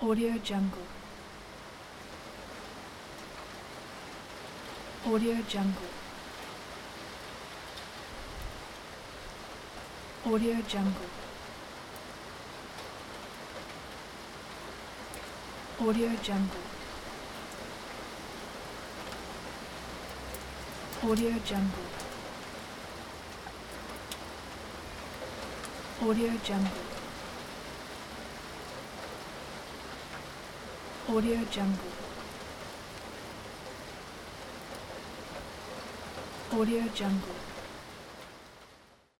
Audio Jungle. Audio Jungle. Audio Jungle. Audio Jungle. Audio Jungle. Audio Jungle. Audio Jungle. Audio Jungle.